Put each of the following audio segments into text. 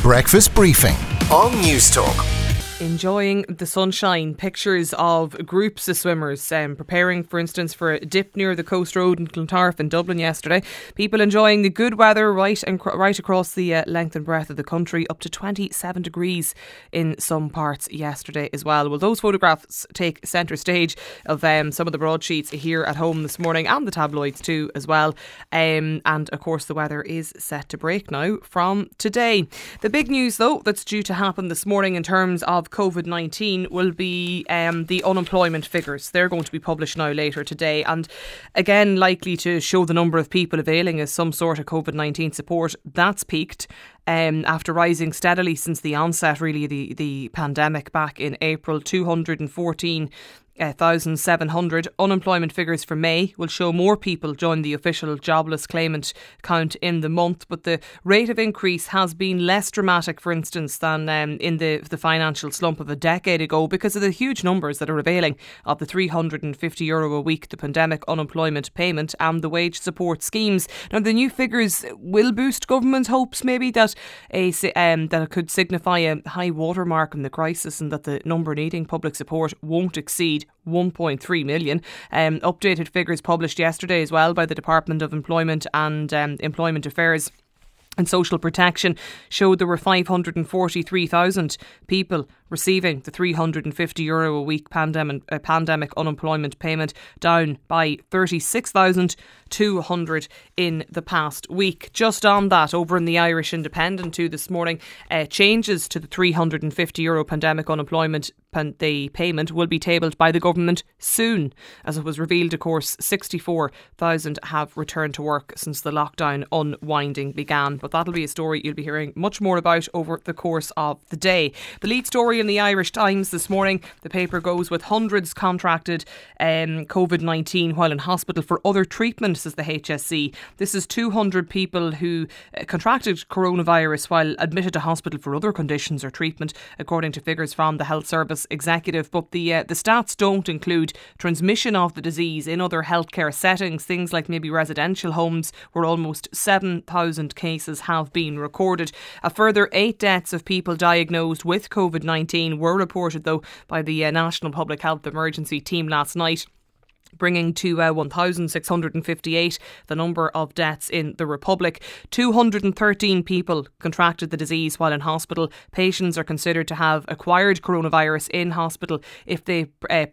breakfast briefing on Newstalk. Enjoying the sunshine. Pictures of groups of swimmers preparing, for instance, for a dip near the Coast Road in Clontarf in Dublin yesterday. People enjoying the good weather right across the length and breadth of the country, up to 27 degrees in some parts yesterday as well. Well, those photographs take centre stage of some of the broadsheets here at home this morning, and the tabloids too as well. And of course the weather is set to break now from today. The big news though that's due to happen this morning in terms of COVID-19 will be the unemployment figures. They're going to be published now later today, and again likely to show the number of people availing as some sort of COVID-19 support. That's peaked after rising steadily since the onset, really, the pandemic back in April. 214,700. Unemployment figures for May will show more people join the official jobless claimant count in the month, but the rate of increase has been less dramatic, for instance, than in the financial slump of a decade ago, because of the huge numbers that are availing of the €350 a week, the pandemic unemployment payment and the wage support schemes. Now, the new figures will boost government hopes maybe that that it could signify a high watermark in the crisis, and that the number needing public support won't exceed 1.3 million. Updated figures published yesterday as well by the Department of Employment and Employment Affairs and Social Protection showed there were 543,000 people receiving the €350 a week pandemic unemployment payment, down by 36,200 in the past week. Just on that, over in the Irish Independent too this morning, changes to the €350 pandemic unemployment the payment will be tabled by the government soon. As it was revealed, of course, 64,000 have returned to work since the lockdown unwinding began. But that'll be a story you'll be hearing much more about over the course of the day. The lead story in the Irish Times this morning, the paper goes with hundreds contracted COVID-19 while in hospital for other treatment, says the HSE. This is 200 people who contracted coronavirus while admitted to hospital for other conditions or treatment, according to figures from the Health Service Executive. But the stats don't include transmission of the disease in other healthcare settings, things like maybe residential homes, where almost 7,000 cases have been recorded. A further 8 deaths of people diagnosed with COVID-19 were reported, though, by the National Public Health Emergency Team last night, bringing to 1,658 the number of deaths in the Republic. 213 people contracted the disease while in hospital. Patients are considered to have acquired coronavirus in hospital if they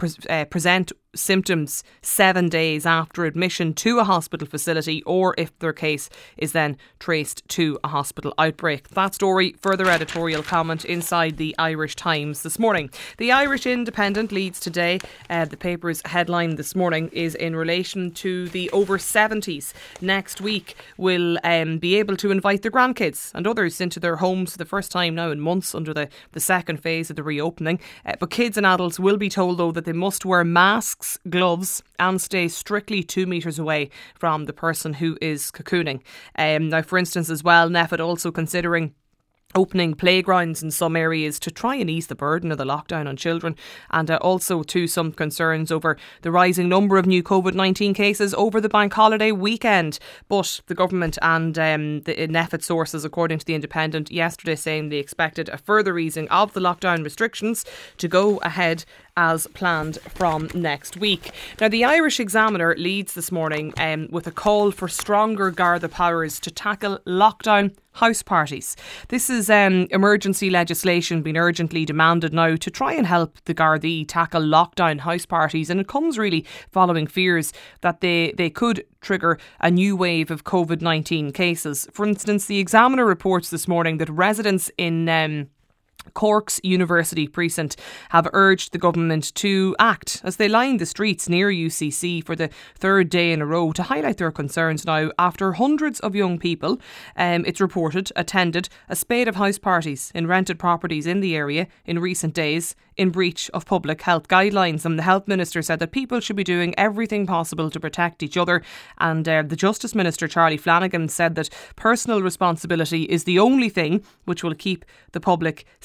present symptoms 7 days after admission to a hospital facility, or if their case is then traced to a hospital outbreak. That story, further editorial comment inside the Irish Times this morning. The Irish Independent leads today. The paper's headline this morning is in relation to the over 70s. Next week will be able to invite their grandkids and others into their homes for the first time now in months under the second phase of the reopening. But kids and adults will be told, though, that they must wear masks, gloves and stay strictly 2 metres away from the person who is cocooning. Now, for instance, as well, NPHET also considering opening playgrounds in some areas to try and ease the burden of the lockdown on children, and also to some concerns over the rising number of new COVID-19 cases over the bank holiday weekend. But the government and the NPHET sources, according to the Independent, yesterday saying they expected a further easing of the lockdown restrictions to go ahead as planned from next week. Now, the Irish Examiner leads this morning with a call for stronger Garda powers to tackle lockdown house parties. This is emergency legislation being urgently demanded now to try and help the Gardaí tackle lockdown house parties, and it comes really following fears that they could trigger a new wave of COVID-19 cases. For instance, the Examiner reports this morning that residents in Cork's University precinct have urged the government to act as they line the streets near UCC for the third day in a row to highlight their concerns now after hundreds of young people, it's reported, attended a spate of house parties in rented properties in the area in recent days in breach of public health guidelines. And the Health Minister said that people should be doing everything possible to protect each other. And the Justice Minister, Charlie Flanagan, said that personal responsibility is the only thing which will keep the public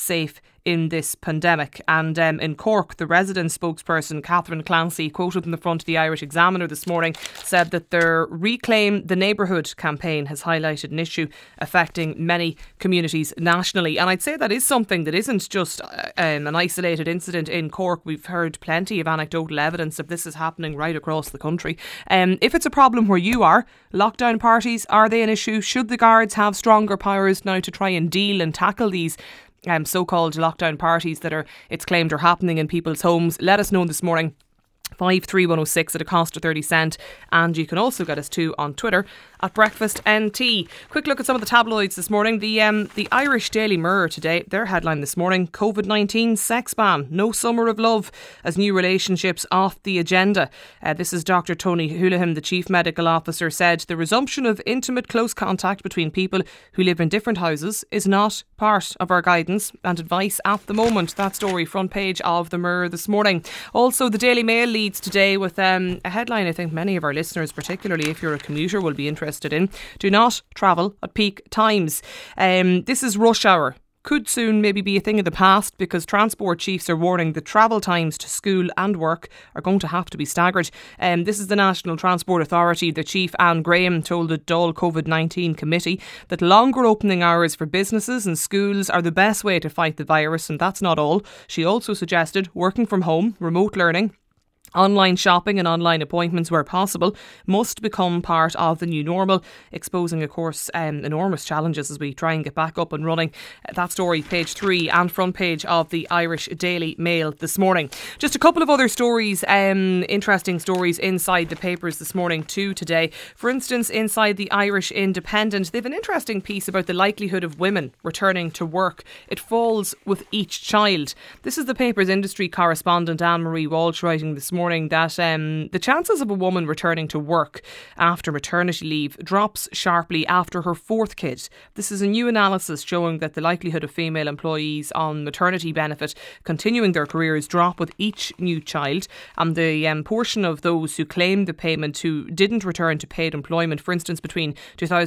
safe in this pandemic. And in Cork, the resident spokesperson Catherine Clancy, quoted in the front of the Irish Examiner this morning, said that their Reclaim the Neighbourhood campaign has highlighted an issue affecting many communities nationally. And I'd say that is something that isn't just an isolated incident in Cork. We've heard plenty of anecdotal evidence of this is happening right across the country. If it's a problem where you are, lockdown parties, are they an issue? Should the guards have stronger powers now to try and deal and tackle these so-called lockdown parties that it's claimed are happening in people's homes? Let us know this morning. 53106 at a cost of 30 cent, and you can also get us too on Twitter at BreakfastNT. Quick look at some of the tabloids this morning. The Irish Daily Mirror today, their headline this morning: COVID-19 sex ban, no summer of love as new relationships off the agenda. This is Dr. Tony Houlihan, the Chief Medical Officer, said the resumption of intimate close contact between people who live in different houses is not part of our guidance and advice at the moment. That story front page of the Mirror this morning. Also, the Daily Mail leads today with a headline I think many of our listeners, particularly if you're a commuter, will be interested in. Do not travel at peak times. This is rush hour. Could soon maybe be a thing of the past, because transport chiefs are warning that travel times to school and work are going to have to be staggered. This is the National Transport Authority. The Chief, Anne Graham, told the Dáil COVID-19 committee that longer opening hours for businesses and schools are the best way to fight the virus, and that's not all. She also suggested working from home, remote learning, online shopping and online appointments where possible must become part of the new normal, exposing, of course, enormous challenges as we try and get back up and running. That story, page 3 and front page of the Irish Daily Mail this morning. Just a couple of other stories, interesting stories inside the papers this morning too today. For instance, inside the Irish Independent, they've an interesting piece about the likelihood of women returning to work. It falls with each child. This is the paper's industry correspondent Anne-Marie Walsh writing this morning that the chances of a woman returning to work after maternity leave drops sharply after her 4th kid. This is a new analysis showing that the likelihood of female employees on maternity benefit continuing their careers drop with each new child, and the portion of those who claimed the payment who didn't return to paid employment, for instance between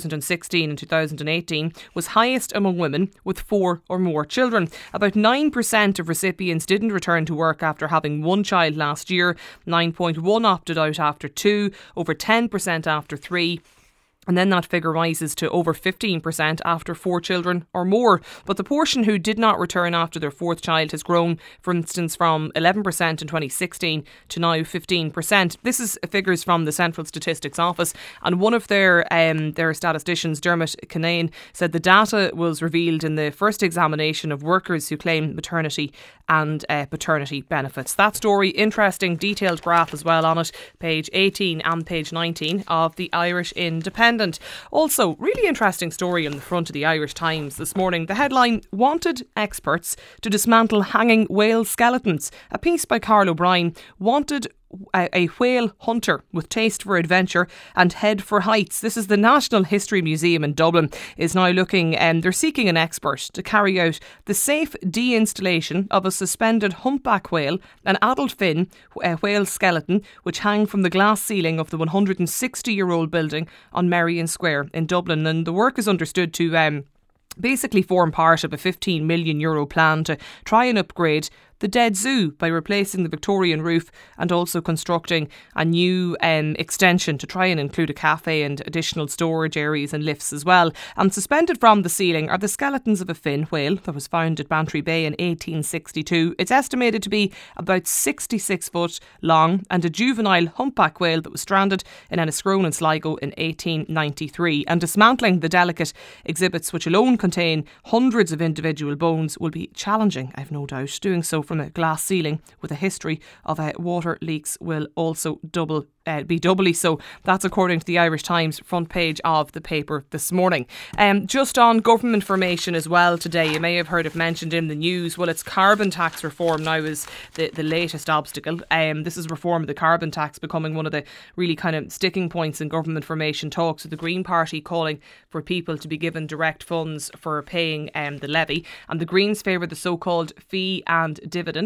2016 and 2018, was highest among women with 4 or more children. About 9% of recipients didn't return to work after having 1 child last year. 9.1 opted out after 2, over 10% after 3. And then that figure rises to over 15% after 4 children or more. But the portion who did not return after their 4th child has grown, for instance, from 11% in 2016 to now 15%. This is figures from the Central Statistics Office. And one of their statisticians, Dermot Kinane, said the data was revealed in the first examination of workers who claim maternity and paternity benefits. That story, interesting detailed graph as well on it, page 18 and page 19 of the Irish Independent. Also, really interesting story on the front of the Irish Times this morning. The headline: Wanted experts to dismantle hanging whale skeletons. A piece by Carl O'Brien. Wanted a whale hunter with taste for adventure and head for heights. This is the National History Museum in Dublin is now looking, they're seeking an expert to carry out the safe de-installation of a suspended humpback whale, an adult fin whale skeleton, which hang from the glass ceiling of the 160-year-old building on Merrion Square in Dublin. And the work is understood to basically form part of a €15 million plan to try and upgrade the dead zoo by replacing the Victorian roof and also constructing a new extension to try and include a cafe and additional storage areas and lifts as well. And suspended from the ceiling are the skeletons of a fin whale that was found at Bantry Bay in 1862. It's estimated to be about 66 foot long, and a juvenile humpback whale that was stranded in Enniscrone in Sligo in 1893. And dismantling the delicate exhibits, which alone contain hundreds of individual bones, will be challenging, I've no doubt. Doing so from a glass ceiling with a history of water leaks will also be doubly so. That's according to the Irish Times front page of the paper this morning. Just on government formation as well today, you may have heard it mentioned in the news. Well, it's carbon tax reform now is the latest obstacle. This is reform of the carbon tax becoming one of the really kind of sticking points in government formation talks, with the Green Party calling for people to be given direct funds for paying the levy, and the Greens favour the so-called fee and dividend.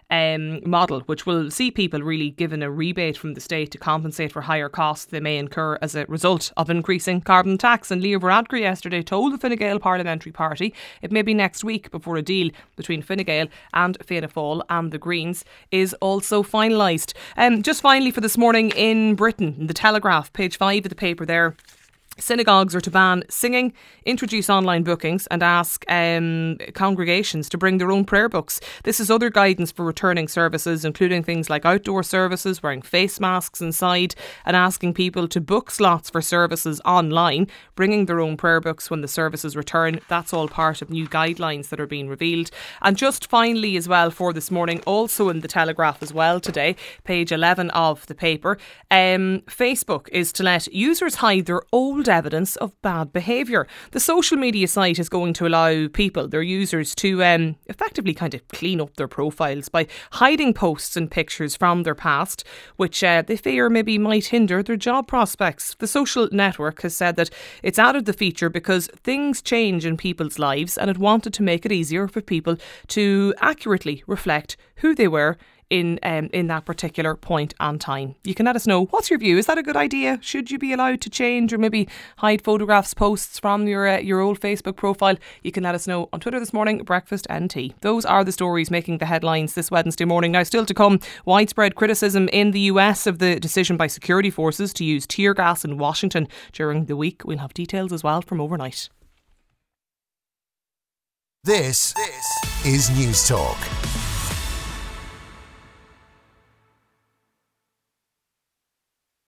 model, which will see people really given a rebate from the state to compensate for higher costs they may incur as a result of increasing carbon tax. And Leo Varadkar yesterday told the Fine Gael Parliamentary Party it may be next week before a deal between Fine Gael and Fianna Fáil and the Greens is also finalised. Just finally for this morning in Britain, in the Telegraph, page 5 of the paper there, synagogues are to ban singing, introduce online bookings and ask congregations to bring their own prayer books. This is other guidance for returning services, including things like outdoor services, wearing face masks inside and asking people to book slots for services online, bringing their own prayer books when the services return. That's all part of new guidelines that are being revealed. And just finally as well for this morning, also in the Telegraph as well today, page 11 of the paper, Facebook is to let users hide their old evidence of bad behaviour. The social media site is going to allow people, their users, to effectively kind of clean up their profiles by hiding posts and pictures from their past, which they fear maybe might hinder their job prospects. The social network has said that it's added the feature because things change in people's lives and it wanted to make it easier for people to accurately reflect who they were in that particular point and time. You can let us know, what's your view? Is that a good idea? Should you be allowed to change or maybe hide photographs, posts from your old Facebook profile? You can let us know on Twitter this morning, Breakfast NT. Those are the stories making the headlines this Wednesday morning. Now, still to come, widespread criticism in the US of the decision by security forces to use tear gas in Washington during the week. We'll have details as well from overnight. This is News Talk.